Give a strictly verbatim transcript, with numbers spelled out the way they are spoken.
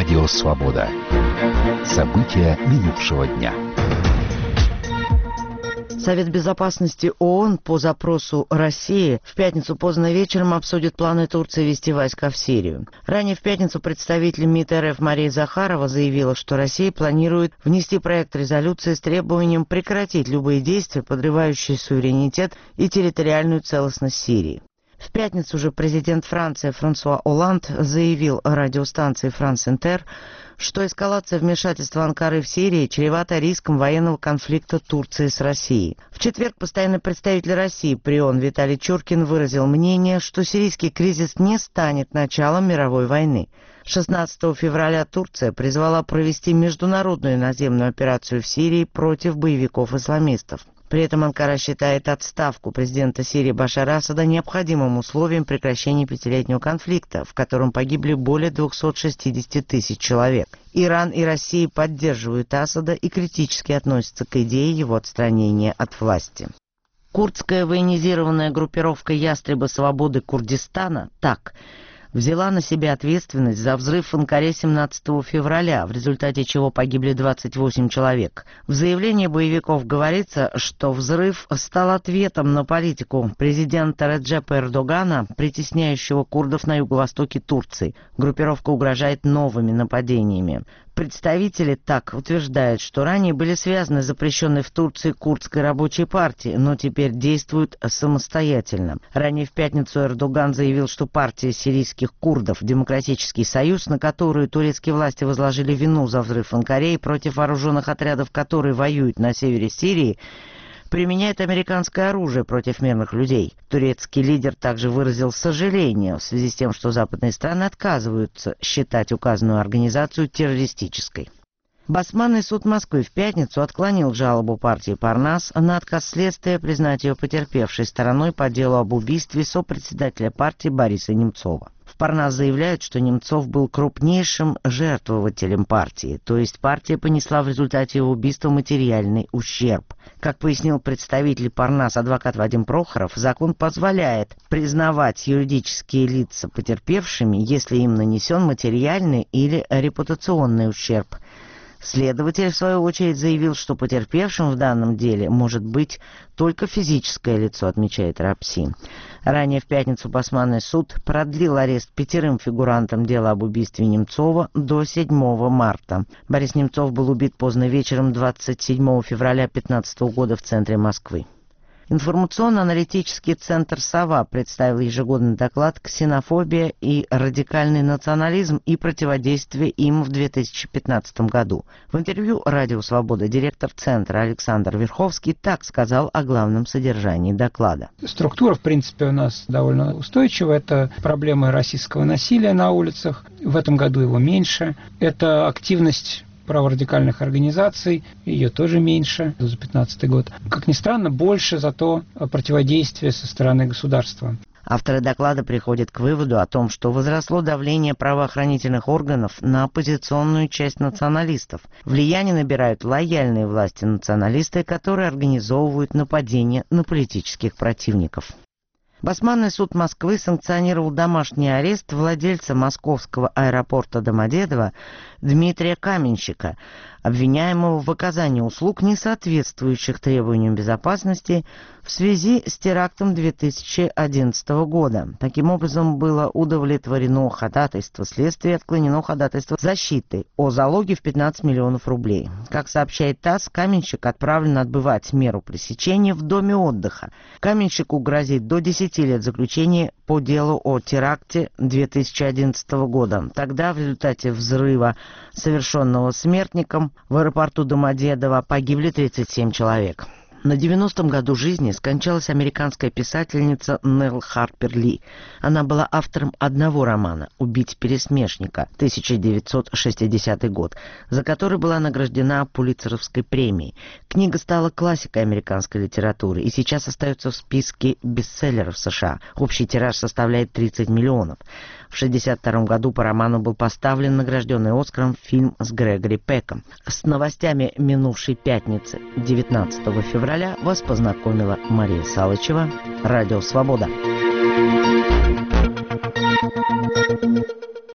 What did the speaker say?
Радио «Свобода». События минувшего дня. Совет безопасности ООН по запросу России в пятницу поздно вечером обсудит планы Турции ввести войска в Сирию. Ранее в пятницу представитель МИД РФ Мария Захарова заявила, что Россия планирует внести проект резолюции с требованием прекратить любые действия, подрывающие суверенитет и территориальную целостность Сирии. В пятницу же президент Франции Франсуа Олланд заявил радиостанции «Франс Интер», что эскалация вмешательства Анкары в Сирии чревата риском военного конфликта Турции с Россией. В четверг постоянный представитель России при ООН Виталий Чуркин выразил мнение, что сирийский кризис не станет началом мировой войны. шестнадцатого февраля Турция призвала провести международную наземную операцию в Сирии против боевиков-исламистов. При этом Анкара считает отставку президента Сирии Башара Асада необходимым условием прекращения пятилетнего конфликта, в котором погибли более двухсот шестидесяти тысяч человек. Иран и Россия поддерживают Асада и критически относятся к идее его отстранения от власти. Курдская военизированная группировка «Ястребы свободы Курдистана» ТАК взяла на себя ответственность за взрыв в Анкаре семнадцатого февраля, в результате чего погибли двадцать восемь человек. В заявлении боевиков говорится, что взрыв стал ответом на политику президента Реджепа Эрдогана, притесняющего курдов на юго-востоке Турции. Группировка угрожает новыми нападениями. Представители ТАК утверждают, что ранее были связаны с запрещенной в Турции курдской рабочей партией, но теперь действуют самостоятельно. Ранее в пятницу Эрдоган заявил, что партия сирийских курдов «Демократический союз», на которую турецкие власти возложили вину за взрыв в Анкаре и против вооруженных отрядов, которые воюют на севере Сирии, применяет американское оружие против мирных людей. Турецкий лидер также выразил сожаление в связи с тем, что западные страны отказываются считать указанную организацию террористической. Басманный суд Москвы в пятницу отклонил жалобу партии Парнас на отказ следствия признать ее потерпевшей стороной по делу об убийстве сопредседателя партии Бориса Немцова. В Парнас заявляют, что Немцов был крупнейшим жертвователем партии, то есть партия понесла в результате его убийства материальный ущерб. Как пояснил представитель Парнас адвокат Вадим Прохоров, закон позволяет признавать юридические лица потерпевшими, если им нанесен материальный или репутационный ущерб. Следователь, в свою очередь, заявил, что потерпевшим в данном деле может быть только физическое лицо, отмечает РАПСИ. Ранее в пятницу Басманный суд продлил арест пятерым фигурантам дела об убийстве Немцова до седьмого марта. Борис Немцов был убит поздно вечером двадцать седьмого февраля две тысячи пятнадцатого года в центре Москвы. Информационно-аналитический центр «Сова» представил ежегодный доклад «Ксенофобия и радикальный национализм и противодействие им в две тысячи пятнадцатом году». В интервью «Радио Свобода» директор центра Александр Верховский так сказал о главном содержании доклада. Структура, в принципе, у нас довольно устойчивая. Это проблемы российского насилия на улицах. В этом году его меньше. Это активность праворадикальных организаций, ее тоже меньше за две тысячи пятнадцатый год. Как ни странно, больше зато противодействия со стороны государства. Авторы доклада приходят к выводу о том, что возросло давление правоохранительных органов на оппозиционную часть националистов. Влияние набирают лояльные власти националисты, которые организовывают нападения на политических противников. Басманный суд Москвы санкционировал домашний арест владельца московского аэропорта Домодедово Дмитрия Каменщика, обвиняемого в оказании услуг, не соответствующих требованиям безопасности, в связи с терактом две тысячи одиннадцатого года. Таким образом, было удовлетворено ходатайство следствия и отклонено ходатайство защиты о залоге в пятнадцать миллионов рублей. Как сообщает ТАСС, Каменщик отправлен отбывать меру пресечения в доме отдыха. Каменщику грозит до десяти лет заключения по делу о теракте две тысячи одиннадцатого года. Тогда в результате взрыва, совершенного смертником, в аэропорту Домодедово погибли тридцать семь человек. На девяностом году жизни скончалась американская писательница Нелл Харпер Ли. Она была автором одного романа «Убить пересмешника» тысяча девятьсот шестидесятый год, за который была награждена Пулитцеровской премией. Книга стала классикой американской литературы и сейчас остается в списке бестселлеров США. Общий тираж составляет тридцать миллионов. В шестьдесят втором году по роману был поставлен награжденный Оскаром фильм с Грегори Пеком. С новостями минувшей пятницы, девятнадцатого февраля, вас познакомила Мария Салычева. Радио «Свобода».